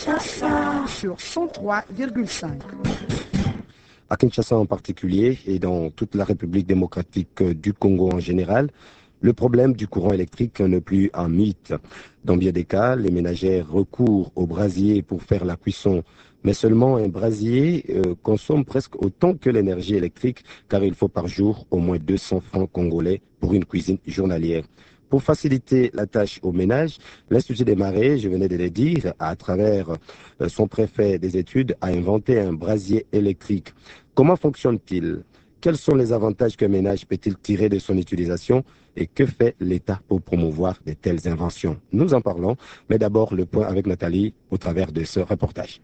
Kinshasa sur 103,5. À Kinshasa en particulier et dans toute la République démocratique du Congo en général, le problème du courant électrique n'est plus un mythe. Dans bien des cas, les ménagères recourent au brasier pour faire la cuisson. Mais seulement un brasier consomme presque autant que l'énergie électrique car il faut par jour au moins 200 francs congolais pour une cuisine journalière. Pour faciliter la tâche au ménage, l'Institut des Marais, je venais de le dire, à travers son préfet des études, a inventé un brasier électrique. Comment fonctionne-t-il? Quels sont les avantages qu'un ménage peut-il tirer de son utilisation et que fait l'État pour promouvoir de telles inventions? Nous en parlons, mais d'abord le point avec Nathalie au travers de ce reportage.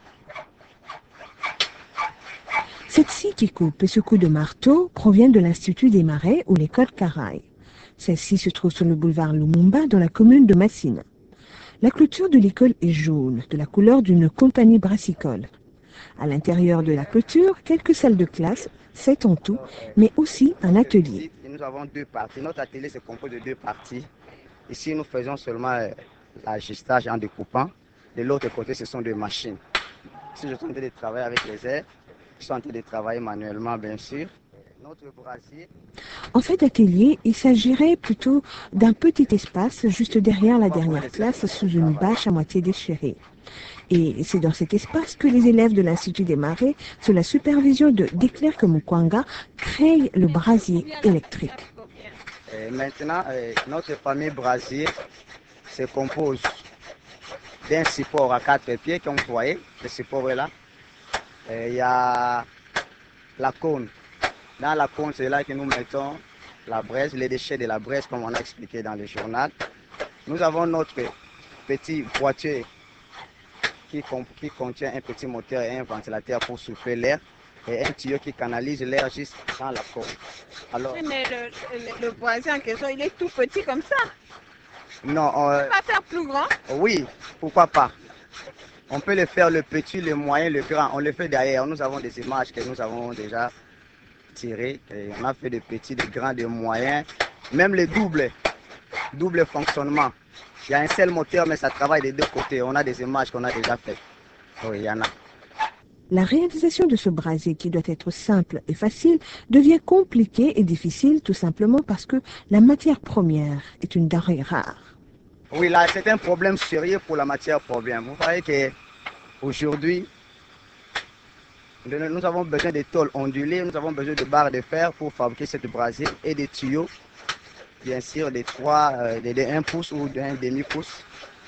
Cette scie qui coupe et ce coup de marteau provient de l'Institut des Marais ou l'école Caraï. Celle-ci se trouve sur le boulevard Lumumba dans la commune de Massina. La clôture de l'école est jaune, de la couleur d'une compagnie brassicole. À l'intérieur de la clôture, quelques salles de classe, 7 en tout, mais aussi un atelier. Nous avons 2 parties. Notre atelier se compose de 2 parties. Ici, nous faisons seulement l'ajustage en découpant. De l'autre côté, ce sont des machines. Si je suis en train de travailler avec les airs, je suis en train de travailler manuellement, bien sûr. Notre brasier. En fait, atelier, il s'agirait plutôt d'un petit espace juste derrière la dernière classe sous une bâche à moitié déchirée. Et c'est dans cet espace que les élèves de l'Institut des Marais, sous la supervision de Declercq Mukwanga, créent le brasier électrique. Maintenant, notre fameux brasier se compose d'un support à 4 pieds, comme vous voyez, ce support est là. Il y a la cône. Dans la cône, c'est là que nous mettons la braise, les déchets de la braise, comme on a expliqué dans le journal. Nous avons notre petit boîtier qui contient un petit moteur et un ventilateur pour souffler l'air et un tuyau qui canalise l'air juste dans la cône. Alors, oui, mais le brasier en question, il est tout petit comme ça. Non, on peut pas faire plus grand? Oui, pourquoi pas. On peut le faire le petit, le moyen, le grand. On le fait derrière. Nous avons des images que nous avons déjà tirées. Et on a fait de petits, de grands, de moyens. Même les double fonctionnement. Il y a un seul moteur, mais ça travaille des 2 côtés. On a des images qu'on a déjà faites. Oui, il y en a. La réalisation de ce brasier, qui doit être simple et facile, devient compliquée et difficile tout simplement parce que la matière première est une denrée rare. Oui, là, c'est un problème sérieux pour la matière première. Vous voyez qu'aujourd'hui, nous avons besoin de tôles ondulées, nous avons besoin de barres de fer pour fabriquer cette brasier et des tuyaux, bien sûr, de 1 pouce ou d'1 demi-pouce.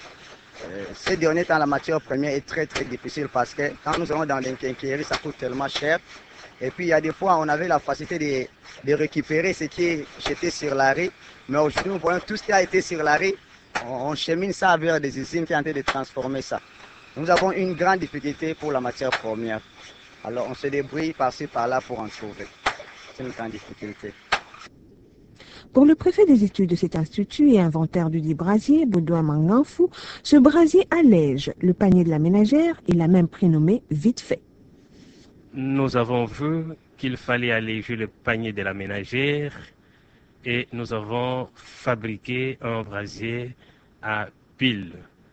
Ces derniers temps, la matière première est très très difficile parce que quand nous allons dans les quincailleries, ça coûte tellement cher. Et puis il y a des fois, on avait la facilité de récupérer ce qui est jeté sur la rue. Mais aujourd'hui, nous voyons tout ce qui a été sur la rue. On chemine ça vers des usines qui sont en train de transformer ça. Nous avons une grande difficulté pour la matière première. Alors on se débrouille par-ci par-là pour en trouver. C'est une grande difficulté. Pour le préfet des études de cet institut et inventeur du dit brasier, Baudouin Manganfou, ce brasier allège le panier de la ménagère et l'a même prénommé vite fait. Nous avons vu qu'il fallait alléger le panier de la ménagère et nous avons fabriqué un brasier à pile.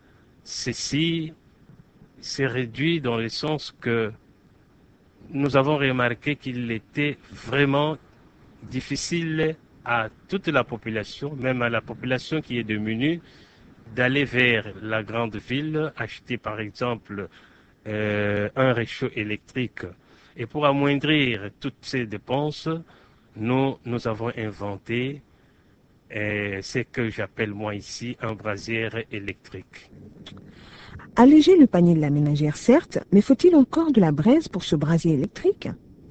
Ceci s'est réduit dans le sens que nous avons remarqué qu'il était vraiment difficile à toute la population, même à la population qui est démunie, d'aller vers la grande ville, acheter par exemple un réchaud électrique. Et pour amoindrir toutes ces dépenses, nous avons inventé ce que j'appelle moi ici un brasier électrique. Alléger le panier de la ménagère, certes, mais faut-il encore de la braise pour ce brasier électrique?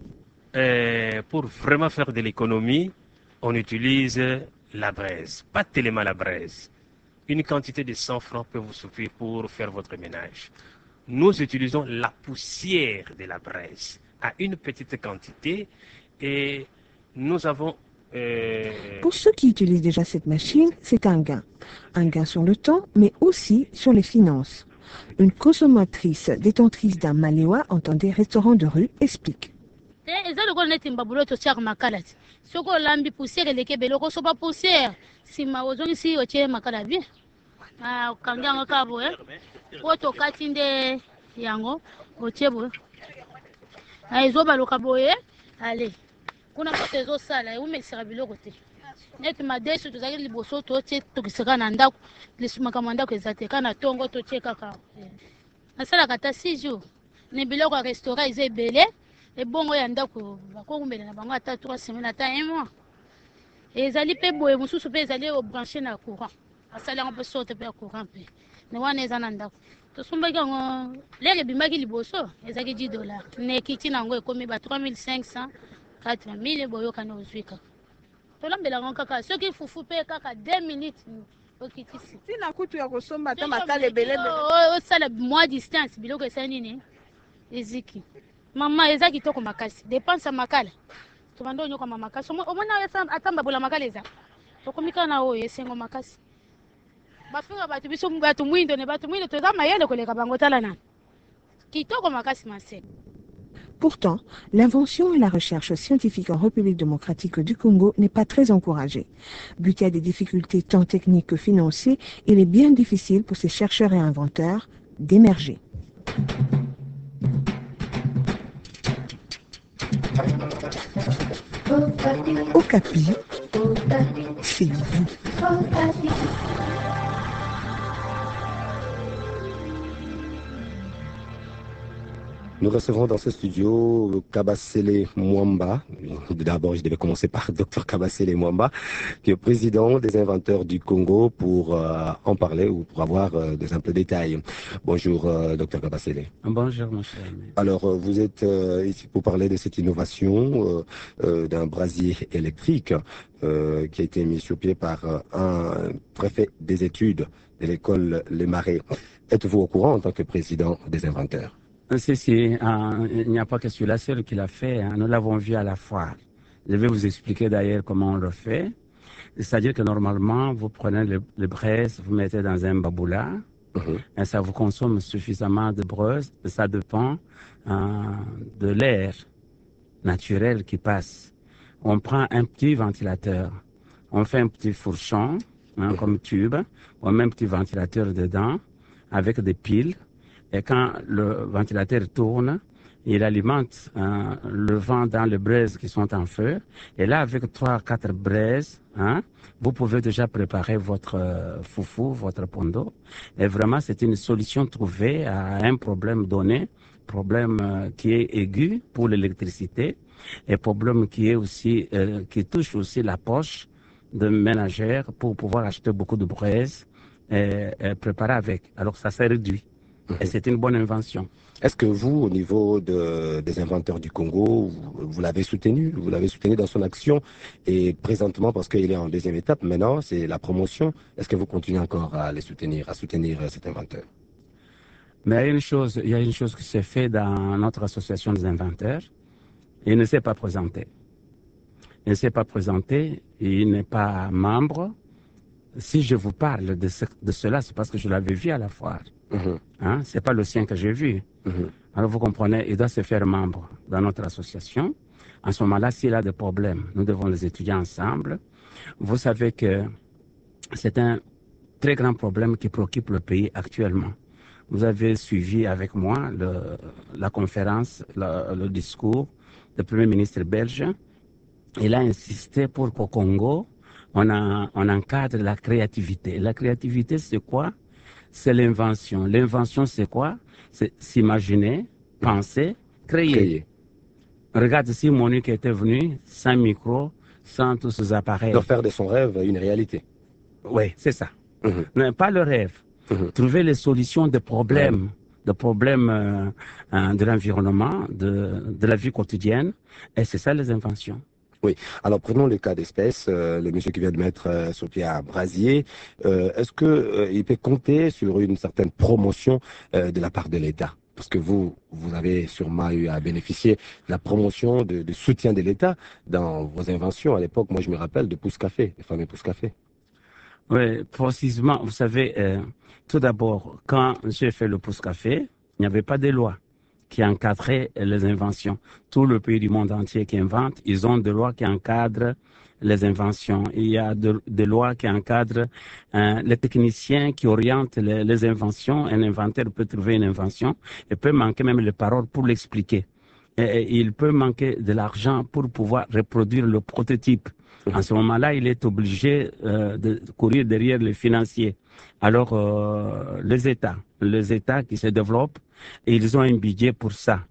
Pour vraiment faire de l'économie, on utilise la braise, pas tellement la braise. Une quantité de 100 francs peut vous suffire pour faire votre ménage. Nous utilisons la poussière de la braise à une petite quantité et nous avons... Pour ceux qui utilisent déjà cette machine, c'est un gain. Un gain sur le temps, mais aussi sur les finances. Une consommatrice détentrice d'un Maléwa, entendez restaurant de rue, explique. okangi yango kaka boye po tokati nde yango otie boye ezobaluka boye ale kuna kote ezosala eumekisaka biloko te neti madesu tozalaki liboso totie tokisaka na ndako lisumaka mwa ndako eza te kaka na ntongo totie kaka nasalaka ata 6 jours na biloko ya restaurant eza ebele ebongo ya ndako bakokumbela na bango ata 3 semaines ata 1 mois ezali mpe boye mosusu mpe ezali obranche na courant asali yango mpe sorte mpe ya courant mpe ne wana eza na ndako tosombaki yango lere ebimaki liboso ezalaki 10 dollars na ekiti na yango ekomi ba 3500 4000 boyokani ozwi kaka tolambela yango kaka soki fufu mpe kaka 2 minutes okitisi tina kutu ya kosomba ata makala ebelebele osala mwa distance biloko esali nini eziki mama eza kitoko makasi dépense ya makala tobanda onyokama makasi omona ata mbabola makala eza tokomi kaka na oyo esengo makasi bafinga bato biso bato mwindo ne bato mwindo toza mayele koleka bango tala nani kitoko makasi masene. Pourtant, l'invention et la recherche scientifique en République démocratique du Congo n'est pas très encouragée. Buté à des difficultés tant techniques que financières, il est bien difficile pour ces chercheurs et inventeurs d'émerger. Okapi, c'est vous. Nous recevrons dans ce studio Kabasele Mwamba. D'abord, je devais commencer par Dr Kabasele Mwamba, qui est président des inventeurs du Congo, pour en parler ou pour avoir des un peu de détails. Bonjour, Dr Kabasele. Bonjour, mon cher. Alors, vous êtes ici pour parler de cette innovation d'un brasier électrique qui a été mis sur pied par un préfet des études de l'école Les Marais. Êtes-vous au courant en tant que président des inventeurs? Si, il n'y a pas que celui-là seul qui l'a fait, nous l'avons vu à la foire. Je vais vous expliquer d'ailleurs comment on le fait. C'est-à-dire que normalement, vous prenez le braise, vous mettez dans un baboula, et ça vous consomme suffisamment de braise, ça dépend de l'air naturel qui passe. On prend un petit ventilateur, on fait un petit fourchon, comme tube, on met un petit ventilateur dedans, avec des piles. Et quand le ventilateur tourne, il alimente le vent dans les braises qui sont en feu. Et là, avec 3-4 braises, vous pouvez déjà préparer votre foufou, votre pondo. Et vraiment, c'est une solution trouvée à un problème donné, problème qui est aigu pour l'électricité, et problème qui est aussi qui touche aussi la poche de ménagère pour pouvoir acheter beaucoup de braises et préparer avec. Alors ça s'est réduit. Et c'est une bonne invention. Est-ce que vous, au niveau des inventeurs du Congo, vous l'avez soutenu? Vous l'avez soutenu dans son action? Et présentement, parce qu'il est en deuxième étape, maintenant, c'est la promotion. Est-ce que vous continuez encore à les soutenir, à soutenir cet inventeur? Mais il y a une chose qui s'est faite dans notre association des inventeurs. Il ne s'est pas présenté. Il ne s'est pas présenté, il n'est pas membre. Si je vous parle de cela, c'est parce que je l'avais vu à la foire. C'est pas le sien que j'ai vu. Alors vous comprenez, il doit se faire membre dans notre association. En ce moment-là, s'il a des problèmes, nous devons les étudier ensemble. Vous savez que c'est un très grand problème qui préoccupe le pays actuellement. Vous avez suivi avec moi la conférence, le discours du Premier ministre belge. Il a insisté pour qu'au Congo, on encadre la créativité. La créativité, c'est quoi? C'est l'invention. L'invention, c'est quoi? C'est s'imaginer, penser, créer. Regarde si Monique était venue sans micro, sans tous ces appareils. De faire de son rêve une réalité. Oui, c'est ça. Non, pas le rêve. Trouver les solutions des problèmes, de l'environnement, de la vie quotidienne. Et c'est ça les inventions. Oui, alors prenons le cas d'espèce, le monsieur qui vient de mettre sur pied un brasier. Est-ce qu'il peut compter sur une certaine promotion de la part de l'État? Parce que vous avez sûrement eu à bénéficier de la promotion, du soutien de l'État dans vos inventions. À l'époque, moi je me rappelle de Pousse Café, les fameux Pousse Café. Oui, précisément, vous savez, tout d'abord, quand j'ai fait le Pousse Café, il n'y avait pas de loi qui encadrait les inventions. Tous les pays du monde entier qui inventent, ils ont des lois qui encadrent les inventions. Il y a des lois qui encadrent les techniciens qui orientent les inventions. Un inventeur peut trouver une invention et peut manquer même les paroles pour l'expliquer. Et il peut manquer de l'argent pour pouvoir reproduire le prototype. En ce moment-là, il est obligé de courir derrière les financiers. Alors, les États qui se développent, ils ont un budget pour ça.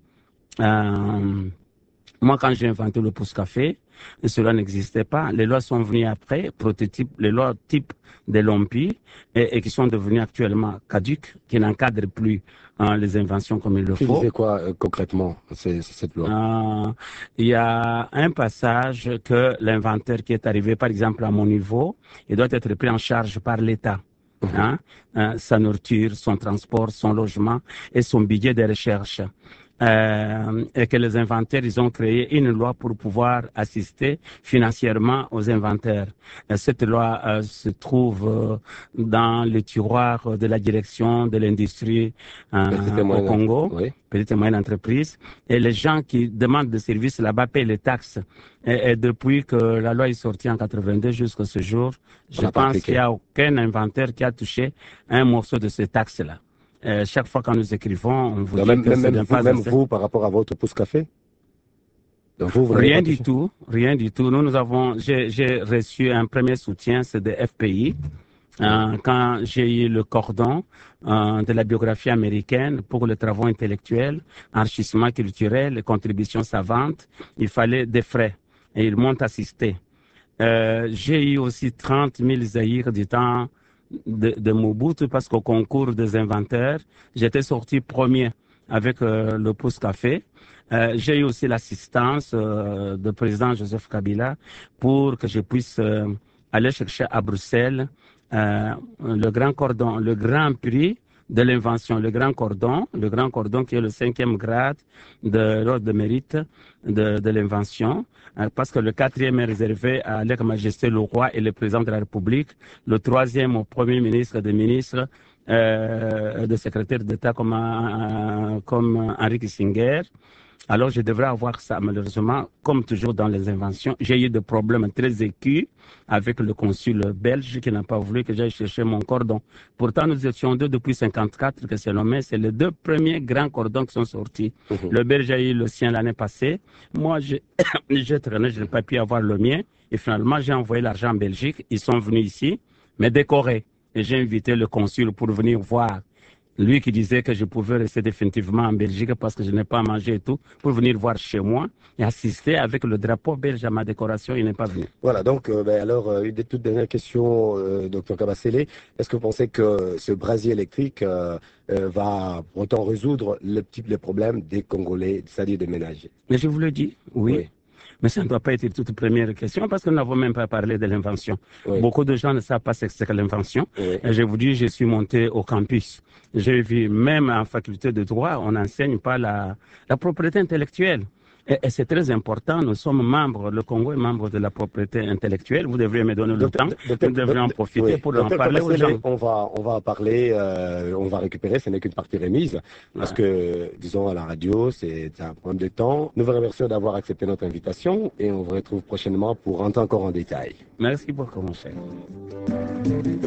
Moi, quand j'ai inventé le pouce-café, cela n'existait pas. Les lois sont venues après, les lois type de l'OMPI, et qui sont devenues actuellement caduques, qui n'encadrent plus les inventions comme il le faut. Tu disais quoi concrètement, cette loi? Il y a un passage que l'inventeur qui est arrivé, par exemple, à mon niveau, il doit être pris en charge par l'État. Sa nourriture, son transport, son logement et son budget de recherche. Et que les inventeurs, ils ont créé une loi pour pouvoir assister financièrement aux inventeurs. Cette loi se trouve dans le tiroir de la direction de l'industrie au Congo, petite et moyenne entreprise. Et les gens qui demandent des services là-bas paient les taxes. Et depuis que la loi est sortie en 82 jusqu'à ce jour, je pense qu'il n'y a aucun inventeur qui a touché un morceau de ces taxes-là. Chaque fois quand nous écrivons, on vous dit que c'est pas même vous, par rapport à votre pouce-café? Rien du tout. J'ai reçu un premier soutien, c'est de FPI. Quand j'ai eu le cordon de la biographie américaine pour les travaux intellectuels, enrichissement culturel, les contributions savantes, il fallait des frais et ils m'ont assisté. J'ai eu aussi 30 000 zaïrs du temps de Mobutu parce qu'au concours des inventeurs, j'étais sorti premier avec le pouce-café. J'ai eu aussi l'assistance du président Joseph Kabila pour que je puisse aller chercher à Bruxelles le grand cordon, le grand prix de l'invention, le grand cordon qui est le 5e grade de l'ordre de mérite de l'invention, parce que le 4e est réservé à Leur Majesté le Roi et le Président de la République, le 3e au Premier ministre, des ministres, de secrétaire d'État comme Henry Kissinger. Alors, je devrais avoir ça. Malheureusement, comme toujours dans les inventions, j'ai eu des problèmes très aigus avec le consul belge qui n'a pas voulu que j'aille chercher mon cordon. Pourtant, nous étions deux depuis 1954 que c'est nommé. C'est les deux premiers grands cordons qui sont sortis. Le belge a eu le sien l'année passée. Moi, j'ai traîné, je n'ai pas pu avoir le mien. Et finalement, j'ai envoyé l'argent en Belgique. Ils sont venus ici, mais décorés. Et j'ai invité le consul pour venir voir. Lui qui disait que je pouvais rester définitivement en Belgique parce que je n'ai pas mangé et tout, pour venir voir chez moi et assister avec le drapeau belge à ma décoration, il n'est pas venu. Voilà, donc alors, une des toutes dernières questions, Dr Kabasele. Est-ce que vous pensez que ce brasier électrique va pourtant résoudre les problèmes des Congolais, c'est-à-dire des ménagers? Mais je vous le dis, oui. Mais ça ne doit pas être toute première question parce que nous n'avons même pas parlé de l'invention. Beaucoup de gens ne savent pas ce que c'est que l'invention. Et je vous dis, je suis monté au campus. J'ai vu, même en faculté de droit, on n'enseigne pas la propriété intellectuelle. Et c'est très important, nous sommes membres, le Congo est membre de la propriété intellectuelle, vous devriez me donner le temps, nous devrions en profiter pour en parler aux gens. On va parler, on va récupérer, ce n'est qu'une partie remise, parce que, disons, à la radio, c'est un problème de temps. Nous vous remercions d'avoir accepté notre invitation et on vous retrouve prochainement pour entrer encore en détail. Merci beaucoup, mon cher.